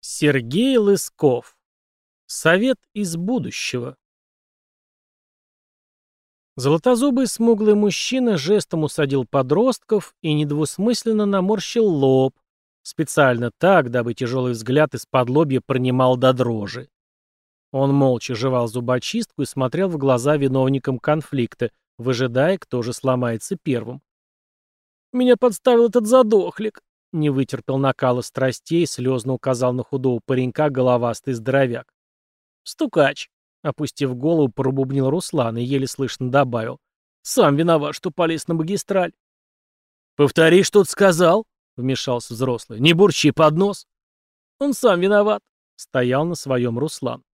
Сергей Лысков. Совет из будущего. Золотозубый смуглый мужчина жестом усадил подростков и недвусмысленно наморщил лоб, специально так, дабы тяжелый взгляд из-под лобья пронимал до дрожи. Он молча жевал зубочистку и смотрел в глаза виновникам конфликта, выжидая, кто же сломается первым. «Меня подставил этот задохлик», — не вытерпел накала страстей, слезно указал на худого паренька головастый здоровяк. «Стукач», — опустив голову, пробубнил Руслан и еле слышно добавил. «Сам виноват, что полез на магистраль». «Повтори, что ты сказал», — вмешался взрослый. «Не бурчи под нос». «Он сам виноват», — стоял на своем Руслан.